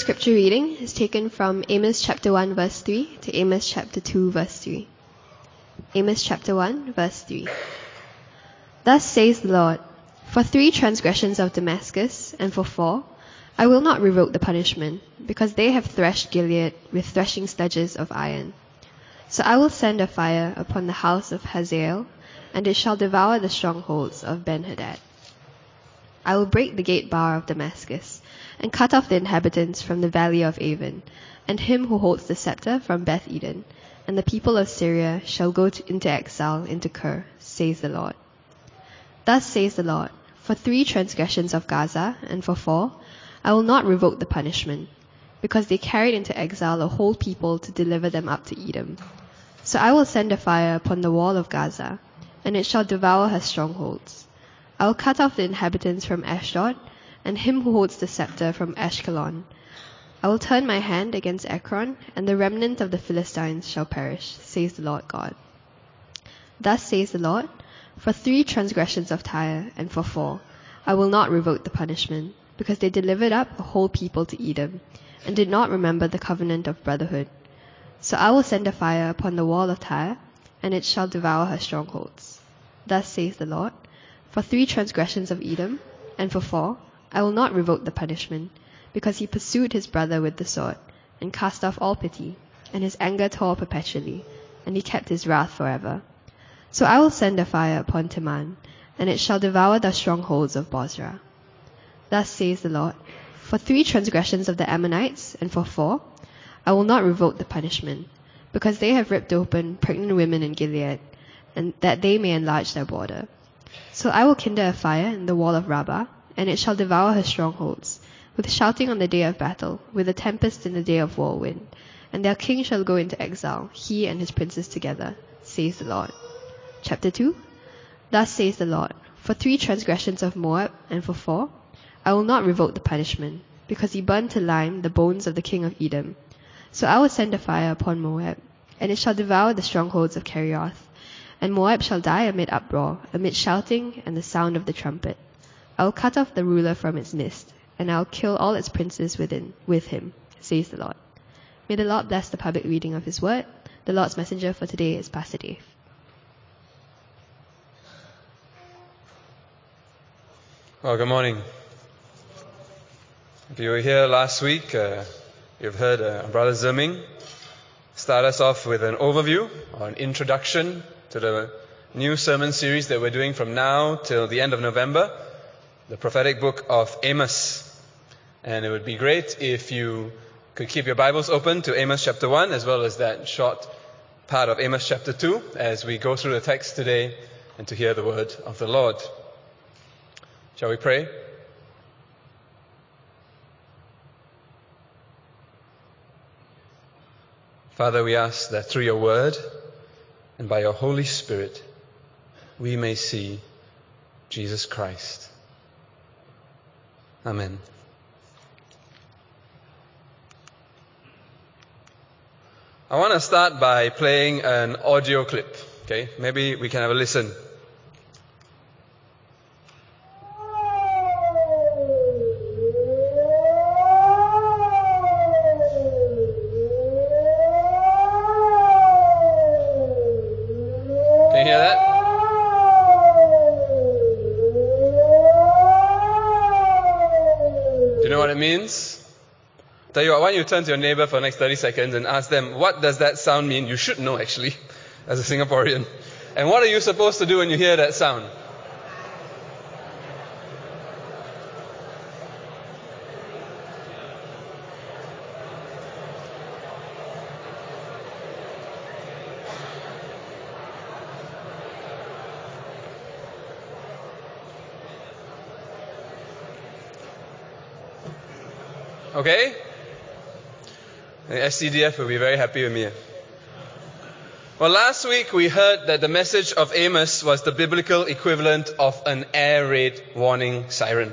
scripture reading is taken from Amos chapter 1 verse 3 to Amos chapter 2 verse 3. Amos chapter 1 verse 3. Thus says the Lord, for 3 transgressions of Damascus, and for 4, I will not revoke the punishment, because they have threshed Gilead with threshing sledges of iron. So I will send a fire upon the house of Hazael, and it shall devour the strongholds of Ben-Hadad. I will break the gate bar of Damascus, and cut off the inhabitants from the valley of Avon, and him who holds the scepter from Beth Eden, and the people of Syria shall go into exile into Kir, says the Lord. Thus says the Lord, for 3 transgressions of Gaza, and for 4, I will not revoke the punishment, because they carried into exile a whole people to deliver them up to Edom. So I will send a fire upon the wall of Gaza, and it shall devour her strongholds. I will cut off the inhabitants from Ashdod, and him who holds the scepter from Ashkelon. I will turn my hand against Ekron, and the remnant of the Philistines shall perish, says the Lord God. Thus says the Lord, for 3 transgressions of Tyre, and for 4, I will not revoke the punishment, because they delivered up a whole people to Edom, and did not remember the covenant of brotherhood. So I will send a fire upon the wall of Tyre, and it shall devour her strongholds. Thus says the Lord, for 3 transgressions of Edom, and for 4, I will not revoke the punishment, because he pursued his brother with the sword, and cast off all pity, and his anger tore perpetually, and he kept his wrath forever. So I will send a fire upon Teman, and it shall devour the strongholds of Bozrah. Thus says the Lord, for 3 transgressions of the Ammonites, and for 4, I will not revoke the punishment, because they have ripped open pregnant women in Gilead, and that they may enlarge their border. So I will kindle a fire in the wall of Rabbah, and it shall devour her strongholds, with shouting on the day of battle, with a tempest in the day of whirlwind. And their king shall go into exile, he and his princes together, says the Lord. Chapter 2. Thus says the Lord, for 3 transgressions of Moab, and for 4, I will not revoke the punishment, because he burned to lime the bones of the king of Edom. So I will send a fire upon Moab, and it shall devour the strongholds of Kerioth. And Moab shall die amid uproar, amid shouting and the sound of the trumpet. I will cut off the ruler from its midst, and I will kill all its princes with him, says the Lord. May the Lord bless the public reading of his word. The Lord's messenger for today is Pastor Dave. Well, good morning. If you were here last week, you've heard Brother Zerming start us off with an overview or an introduction to the new sermon series that we're doing from now till the end of November, the prophetic book of Amos. And it would be great if you could keep your Bibles open to Amos chapter 1 as well as that short part of Amos chapter 2 as we go through the text today and to hear the word of the Lord. Shall we pray? Father, we ask that through your word and by your Holy Spirit, we may see Jesus Christ. Amen. I want to start by playing an audio clip. Okay, maybe we can have a listen. Can you hear that? Do you know what it means? Tell you what, why don't you turn to your neighbor for the next 30 seconds and ask them, what does that sound mean? You should know, actually, as a Singaporean. And what are you supposed to do when you hear that sound? Okay? The SCDF will be very happy with me. Well, last week we heard that the message of Amos was the biblical equivalent of an air raid warning siren.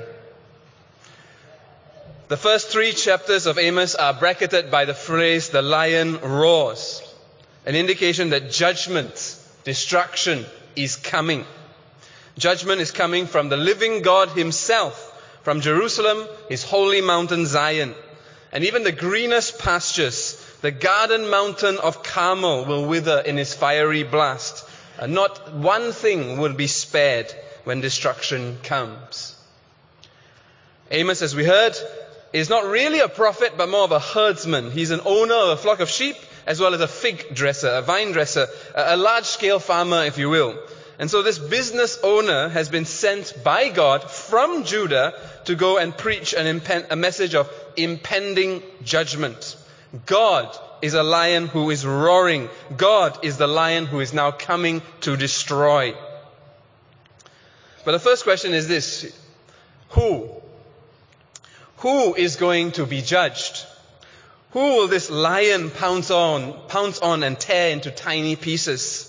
The first 3 chapters of Amos are bracketed by the phrase, the lion roars, an indication that judgment, destruction is coming. Judgment is coming from the living God himself, from Jerusalem, his holy mountain Zion. and even the greenest pastures, the garden mountain of Carmel will wither in his fiery blast. Not one thing will be spared when destruction comes. Amos, as we heard, is not really a prophet, but more of a herdsman. He's an owner of a flock of sheep, as well as a fig dresser, a vine dresser, a large-scale farmer, if you will. And so this business owner has been sent by God from Judah to go and preach a message of impending judgment. God is a lion who is roaring. God is the lion who is now coming to destroy. But the first question is this: who? Who is going to be judged? Who will this lion pounce on and tear into tiny pieces?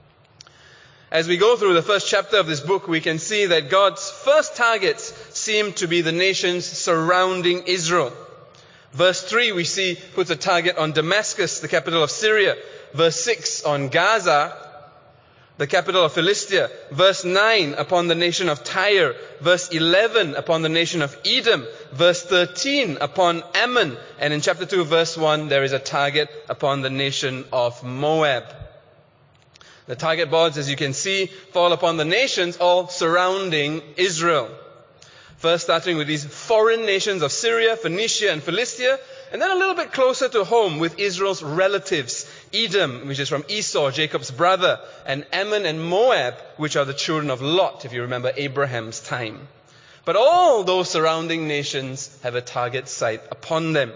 As we go through the first chapter of this book, we can see that God's first targets seem to be the nations surrounding Israel. Verse 3 we see puts a target on Damascus, the capital of Syria. Verse 6 on Gaza, the capital of Philistia. Verse 9 upon the nation of Tyre. Verse 11 upon the nation of Edom. Verse 13 upon Ammon. And in chapter 2 verse 1 there is a target upon the nation of Moab. The target boards, as you can see, fall upon the nations all surrounding Israel. First starting with these foreign nations of Syria, Phoenicia and Philistia, and then a little bit closer to home with Israel's relatives, Edom, which is from Esau, Jacob's brother, and Ammon and Moab, which are the children of Lot, if you remember Abraham's time. But all those surrounding nations have a target sight upon them.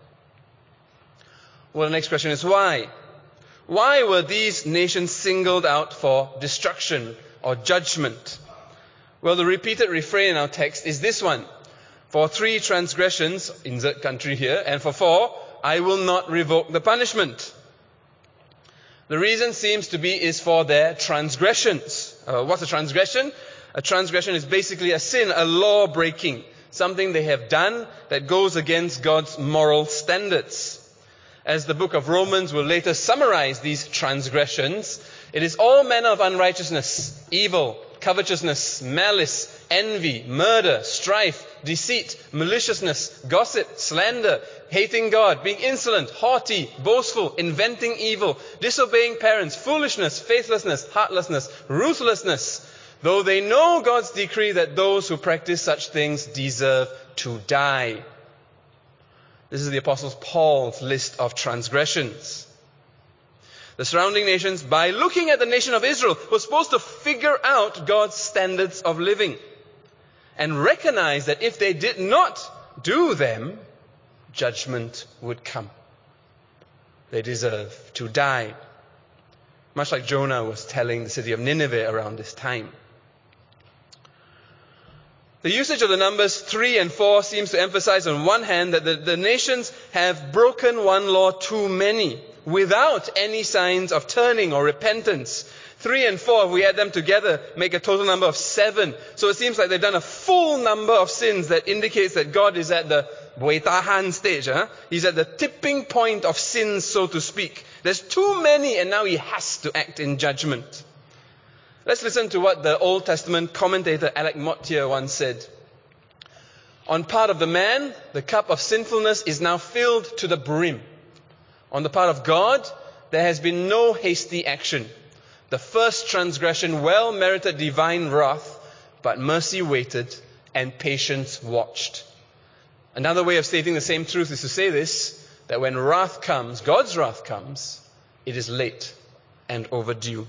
Well, the next question is why? Why were these nations singled out for destruction or judgment? Well, the repeated refrain in our text is this one: for 3 transgressions, insert country here, and for 4, I will not revoke the punishment. The reason seems to be is for their transgressions. What's a transgression? A transgression is basically a sin, a law breaking, something they have done that goes against God's moral standards. As the book of Romans will later summarize these transgressions, it is all manner of unrighteousness, evil, covetousness, malice, envy, murder, strife, deceit, maliciousness, gossip, slander, hating God, being insolent, haughty, boastful, inventing evil, disobeying parents, foolishness, faithlessness, heartlessness, ruthlessness, though they know God's decree that those who practice such things deserve to die. This is the Apostle Paul's list of transgressions. The surrounding nations, by looking at the nation of Israel, were supposed to figure out God's standards of living and recognize that if they did not do them, judgment would come. They deserve to die. Much like Jonah was telling the city of Nineveh around this time. The usage of the numbers 3 and 4 seems to emphasize on one hand that the nations have broken one law too many without any signs of turning or repentance. 3 and 4, if we add them together, make a total number of 7. So it seems like they've done a full number of sins that indicates that God is at the buay tahan stage. He's at the tipping point of sins, so to speak. There's too many and now he has to act in judgment. Let's listen to what the Old Testament commentator Alec Motyer once said. On part of the man, the cup of sinfulness is now filled to the brim. On the part of God, there has been no hasty action. The first transgression well merited divine wrath, but mercy waited and patience watched. Another way of stating the same truth is to say this, that when wrath comes, God's wrath comes, it is late and overdue.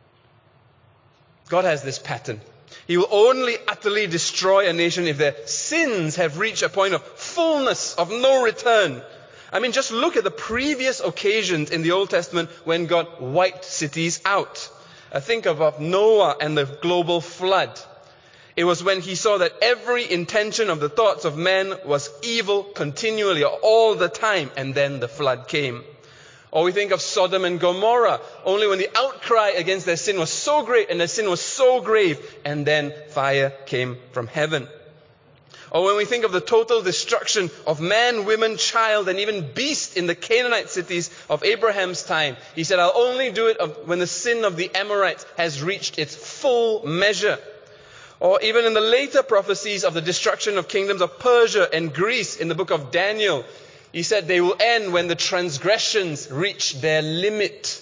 God has this pattern. He will only utterly destroy a nation if their sins have reached a point of fullness, of no return. I mean, just look at the previous occasions in the Old Testament when God wiped cities out. Think of Noah and the global flood. It was when he saw that every intention of the thoughts of men was evil continually, all the time, and then the flood came. Or we think of Sodom and Gomorrah, only when the outcry against their sin was so great and their sin was so grave, and then fire came from heaven. Or when we think of the total destruction of man, woman, child, and even beast in the Canaanite cities of Abraham's time, he said, I'll only do it when the sin of the Amorites has reached its full measure. Or even in the later prophecies of the destruction of kingdoms of Persia and Greece in the book of Daniel, He said they will end when the transgressions reach their limit.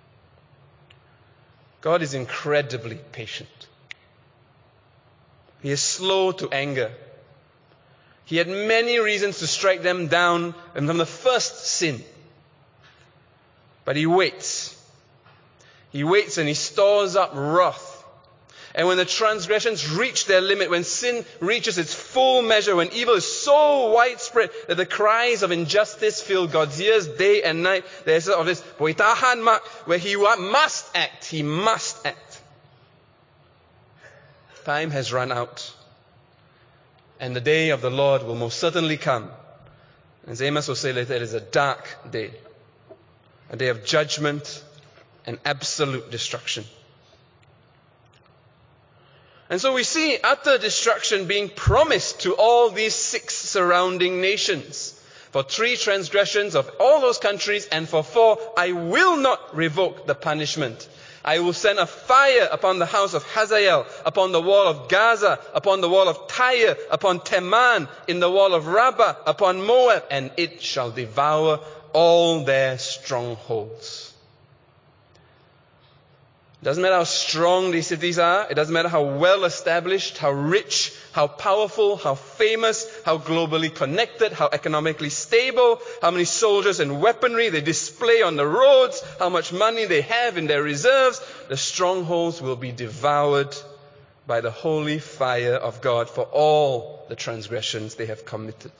God is incredibly patient. He is slow to anger. He had many reasons to strike them down from the first sin. But He waits. He waits and He stores up wrath. And when the transgressions reach their limit, when sin reaches its full measure, when evil is so widespread that the cries of injustice fill God's ears day and night, there's sort of this boitahan mark where He must act. He must act. Time has run out. And the day of the Lord will most certainly come. As Amos will say later, it is a dark day. A day of judgment and absolute destruction. And so we see utter destruction being promised to all these 6 surrounding nations. For 3 transgressions of all those countries, and for 4, I will not revoke the punishment. I will send a fire upon the house of Hazael, upon the wall of Gaza, upon the wall of Tyre, upon Teman, in the wall of Rabbah, upon Moab, and it shall devour all their strongholds. It doesn't matter how strong these cities are. It doesn't matter how well established, how rich, how powerful, how famous, how globally connected, how economically stable, how many soldiers and weaponry they display on the roads, how much money they have in their reserves. The strongholds will be devoured by the holy fire of God for all the transgressions they have committed.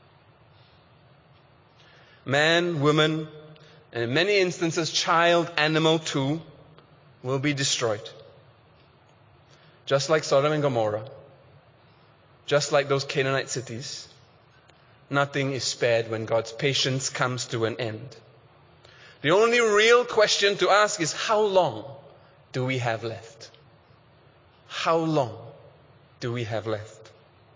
Man, woman, and in many instances child, animal too, will be destroyed. Just like Sodom and Gomorrah. Just like those Canaanite cities. Nothing is spared when God's patience comes to an end. The only real question to ask is, how long do we have left? How long do we have left?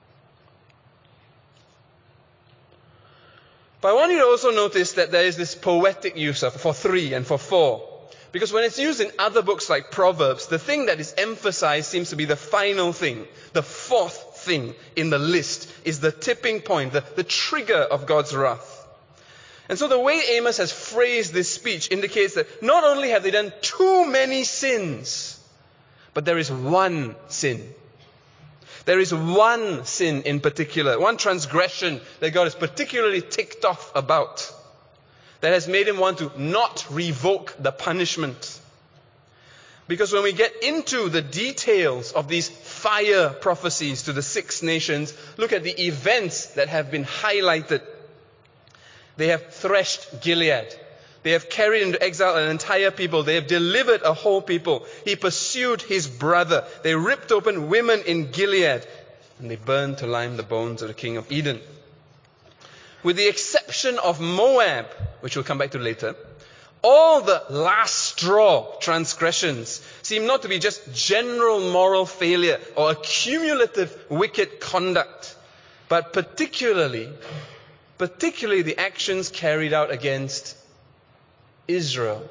But I want you to also notice that there is this poetic use of for 3 and for 4. Because when it's used in other books like Proverbs, the thing that is emphasized seems to be the final thing. The 4th thing in the list is the tipping point, the trigger of God's wrath. And so the way Amos has phrased this speech indicates that not only have they done too many sins, but there is one sin. There is one sin in particular, one transgression that God is particularly ticked off about, that has made Him want to not revoke the punishment. Because when we get into the details of these fire prophecies to the 6 nations, look at the events that have been highlighted. They have threshed Gilead. They have carried into exile an entire people. They have delivered a whole people. He pursued his brother. They ripped open women in Gilead. And they burned to lime the bones of the king of Edom. With the exception of Moab, which we'll come back to later, all the last straw transgressions seem not to be just general moral failure or accumulative wicked conduct, but particularly the actions carried out against Israel.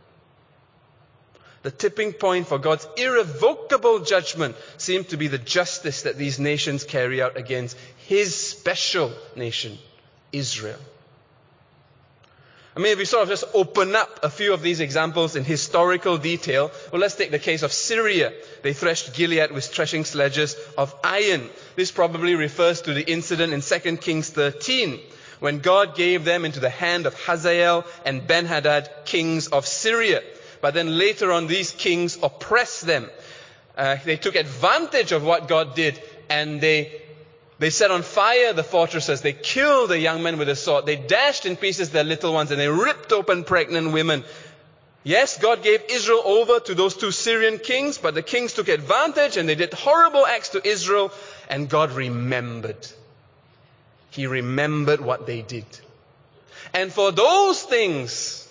The tipping point for God's irrevocable judgment seemed to be the justice that these nations carry out against His special nation, Israel. I mean, if we sort of just open up a few of these examples in historical detail, well, let's take the case of Syria. They threshed Gilead with threshing sledges of iron. This probably refers to the incident in 2 Kings 13, when God gave them into the hand of Hazael and Ben-Hadad, kings of Syria. But then later on, these kings oppressed them. They took advantage of what God did, and they set on fire the fortresses. They killed the young men with a sword. They dashed in pieces their little ones, and they ripped open pregnant women. Yes, God gave Israel over to those 2 Syrian kings, but the kings took advantage, and they did horrible acts to Israel, and God remembered. He remembered what they did. And for those things,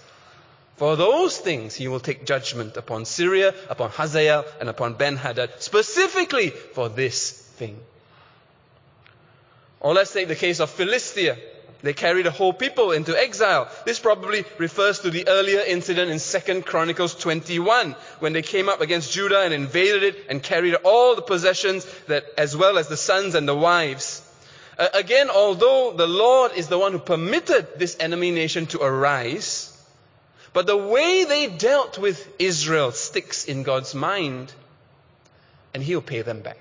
He will take judgment upon Syria, upon Hazael, and upon Ben-Hadad, specifically for this thing. Or let's take the case of Philistia. They carried a whole people into exile. This probably refers to the earlier incident in 2 Chronicles 21, when they came up against Judah and invaded it and carried all the possessions, that, as well as the sons and the wives. Again, although the Lord is the one who permitted this enemy nation to arise, but the way they dealt with Israel sticks in God's mind, and He'll pay them back.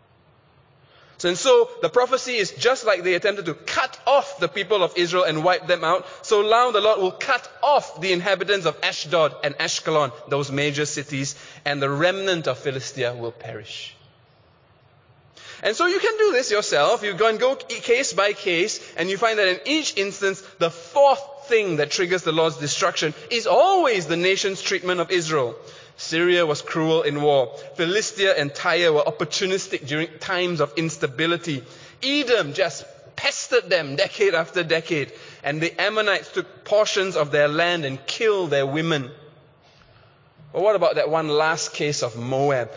So the prophecy is just like they attempted to cut off the people of Israel and wipe them out, so now the Lord will cut off the inhabitants of Ashdod and Ashkelon, those major cities, and the remnant of Philistia will perish. And so you can do this yourself. You go case by case, and you find that in each instance, the fourth thing that triggers the Lord's destruction is always the nation's treatment of Israel. Syria was cruel in war. Philistia and Tyre were opportunistic during times of instability. Edom just pestered them decade after decade. And the Ammonites took portions of their land and killed their women. But what about that one last case of Moab?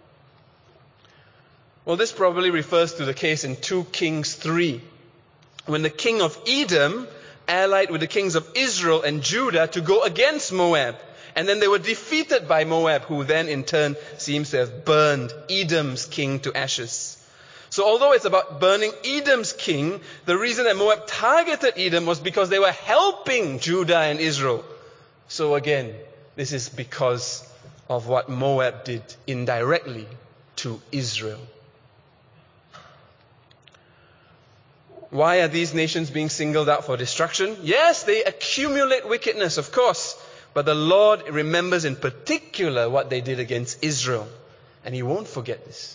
Well, this probably refers to the case in 2 Kings 3, when the king of Edom allied with the kings of Israel and Judah to go against Moab. And then they were defeated by Moab, who then in turn seems to have burned Edom's king to ashes. So although it's about burning Edom's king, the reason that Moab targeted Edom was because they were helping Judah and Israel. So again, this is because of what Moab did indirectly to Israel. Why are these nations being singled out for destruction? Yes, they accumulate wickedness, of course. But the Lord remembers in particular what they did against Israel. And He won't forget this.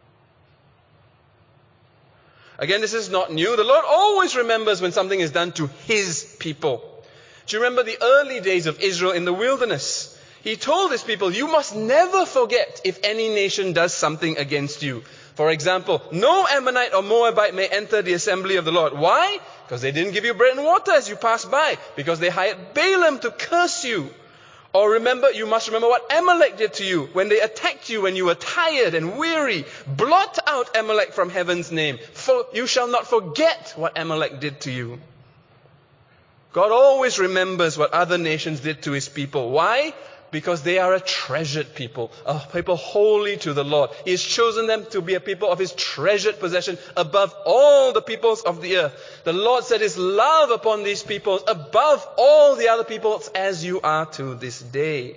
Again, this is not new. The Lord always remembers when something is done to His people. Do you remember the early days of Israel in the wilderness? He told His people, you must never forget if any nation does something against you. For example, no Ammonite or Moabite may enter the assembly of the Lord. Why? Because they didn't give you bread and water as you passed by. Because they hired Balaam to curse you. Or you must remember what Amalek did to you when they attacked you when you were tired and weary. Blot out Amalek from heaven's name. For you shall not forget what Amalek did to you. God always remembers what other nations did to His people. Why? Because they are a treasured people, a people holy to the Lord. He has chosen them to be a people of His treasured possession above all the peoples of the earth. The Lord set His love upon these peoples above all the other peoples, as you are to this day.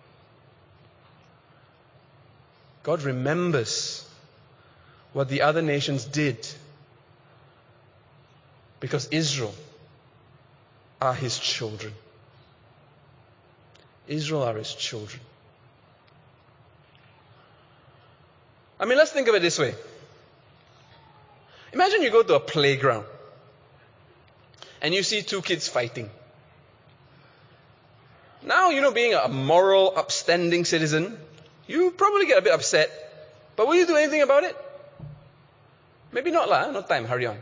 God remembers what the other nations did because Israel are His children. Israel are His children. I mean, let's think of it this way. Imagine you go to a playground and you see two kids fighting. Now, being a moral, upstanding citizen, you probably get a bit upset. But will you do anything about it? Maybe not, no time, hurry on.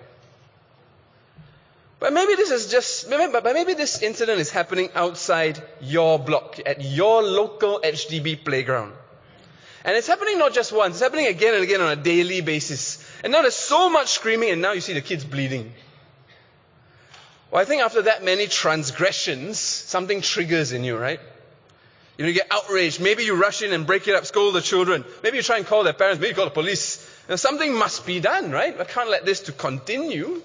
But maybe this incident is happening outside your block, at your local HDB playground. And it's happening not just once, it's happening again and again on a daily basis. And now there's so much screaming, and now you see the kids bleeding. Well, I think after that many transgressions, something triggers in you, right? You get outraged. Maybe you rush in and break it up, scold the children. Maybe you try and call their parents. Maybe you call the police. Something must be done, right? I can't let this to continue.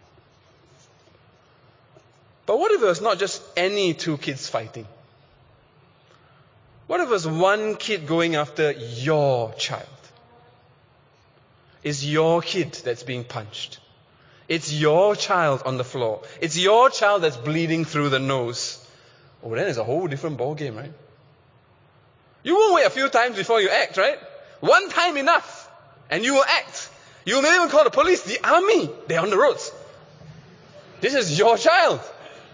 But what if it was not just any two kids fighting? What if it was one kid going after your child? It's your kid that's being punched. It's your child on the floor. It's your child that's bleeding through the nose. Oh, then it's a whole different ballgame, right? You won't wait a few times before you act, right? One time enough, and you will act. You will even call the police, the army. They're on the roads. This is your child.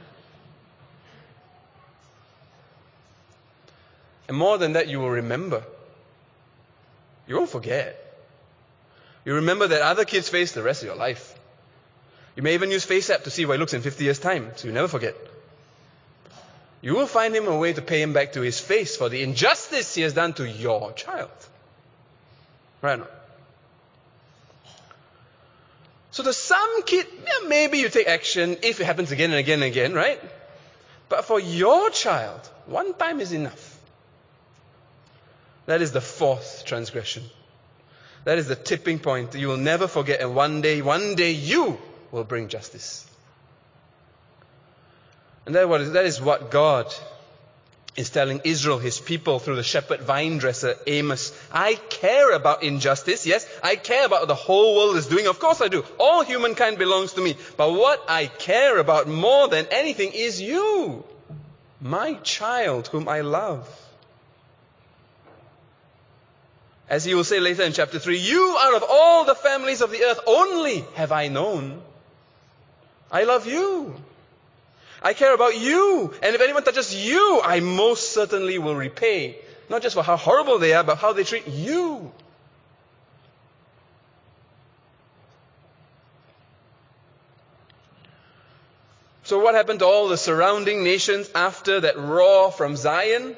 And more than that, you will remember. You won't forget. You remember that other kids face the rest of your life. You may even use FaceApp to see how he looks in 50 years' time, so you never forget. You will find him a way to pay him back to his face for the injustice he has done to your child. Right or not? So to some kid, maybe you take action if it happens again and again and again, right? But for your child, one time is enough. That is the fourth transgression. That is the tipping point that you will never forget. And one day you will bring justice. And that is what God is telling Israel, his people, through the shepherd vine dresser Amos. I care about injustice, yes. I care about what the whole world is doing. Of course I do. All humankind belongs to me. But what I care about more than anything is you, my child whom I love. As he will say later in chapter 3, you out of all the families of the earth only have I known. I love you. I care about you. And if anyone touches you, I most certainly will repay. Not just for how horrible they are, but how they treat you. So what happened to all the surrounding nations after that roar from Zion?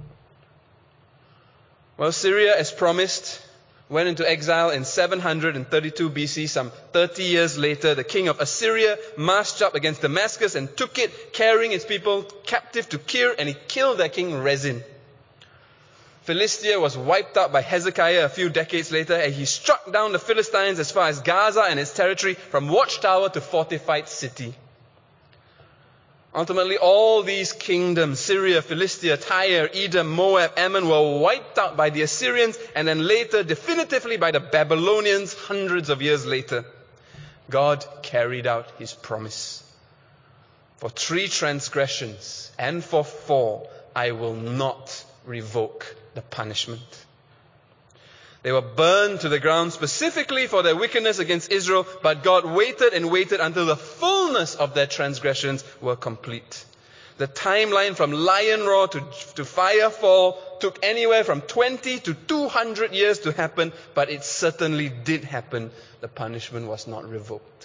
Well, Syria, as promised, went into exile in 732 BC, some 30 years later. The king of Assyria marched up against Damascus and took it, carrying its people captive to Kir, and he killed their king Rezin. Philistia was wiped out by Hezekiah a few decades later, and he struck down the Philistines as far as Gaza and its territory, from watchtower to fortified city. Ultimately, all these kingdoms, Syria, Philistia, Tyre, Edom, Moab, Ammon, were wiped out by the Assyrians and then later definitively by the Babylonians hundreds of years later. God carried out his promise. For 3 transgressions and for 4, I will not revoke the punishment. They were burned to the ground specifically for their wickedness against Israel, but God waited and waited until the fullness of their transgressions were complete. The timeline from lion roar to fire fall took anywhere from 20 to 200 years to happen, but it certainly did happen. The punishment was not revoked.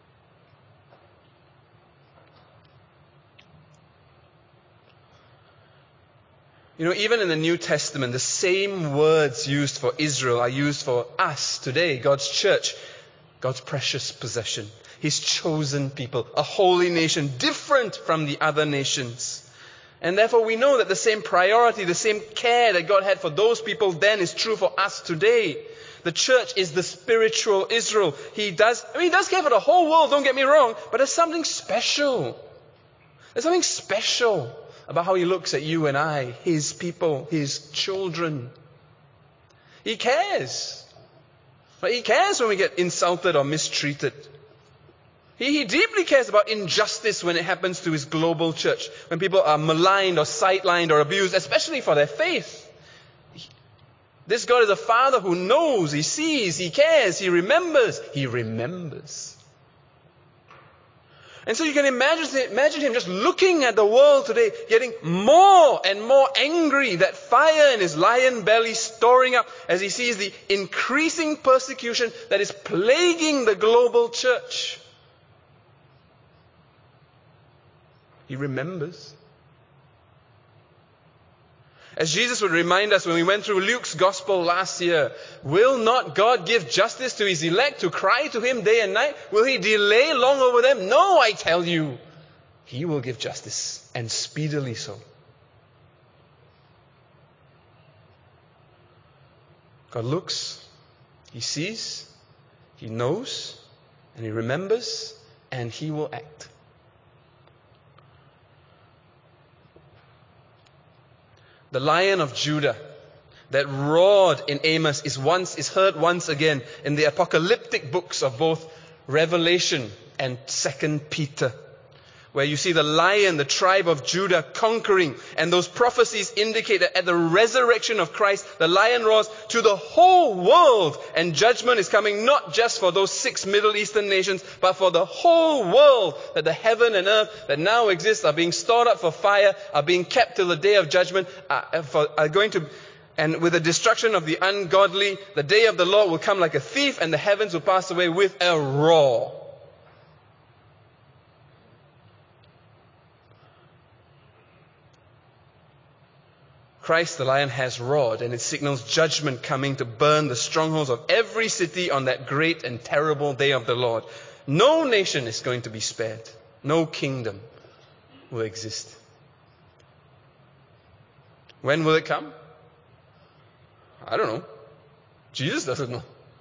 You know, even in the New Testament, the same words used for Israel are used for us today, God's church, God's precious possession, his chosen people, a holy nation, different from the other nations. And therefore we know that the same priority, the same care that God had for those people then is true for us today. The church is the spiritual Israel. He does care for the whole world, don't get me wrong, but there's something special. There's something special about how he looks at you and I, his people, his children. He cares. But he cares when we get insulted or mistreated. He deeply cares about injustice when it happens to his global church, when people are maligned or sidelined or abused, especially for their faith. This God is a Father who knows, he sees, he cares, he remembers. He remembers. And so you can imagine him just looking at the world today, getting more and more angry, that fire in his lion belly storing up as he sees the increasing persecution that is plaguing the global church. He remembers. As Jesus would remind us when we went through Luke's gospel last year, will not God give justice to his elect who cry to him day and night? Will he delay long over them? No, I tell you, he will give justice, and speedily so. God looks, he sees, he knows, and he remembers, and he will act. The Lion of Judah that roared in Amos is heard once again in the apocalyptic books of both Revelation and 2 Peter, where you see the lion, the tribe of Judah, conquering, and those prophecies indicate that at the resurrection of Christ, the lion roars to the whole world, and judgment is coming not just for those 6 Middle Eastern nations, but for the whole world, that the heaven and earth that now exist are being stored up for fire, are being kept till the day of judgment, and with the destruction of the ungodly, the day of the Lord will come like a thief, and the heavens will pass away with a roar. Christ the Lion has roared, and it signals judgment coming to burn the strongholds of every city on that great and terrible day of the Lord. No nation is going to be spared. No kingdom will exist. When will it come? I don't know. Jesus doesn't know.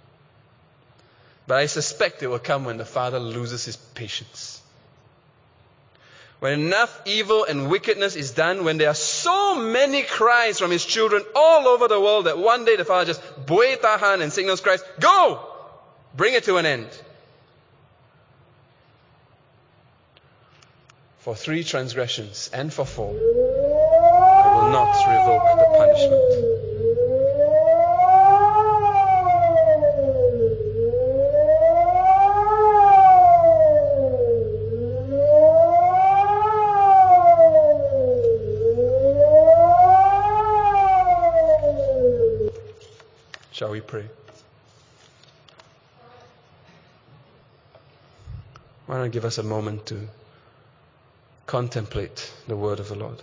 But I suspect it will come when the Father loses his patience. When enough evil and wickedness is done, when there are so many cries from his children all over the world that one day the Father just buay tahan and signals Christ, go! Bring it to an end. For 3 transgressions and for 4, I will not revoke the punishment. Shall we pray? Why don't you give us a moment to contemplate the word of the Lord?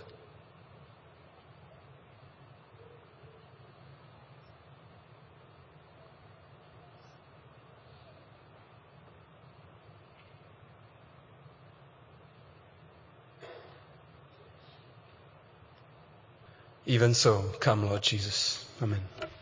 Even so, come, Lord Jesus. Amen.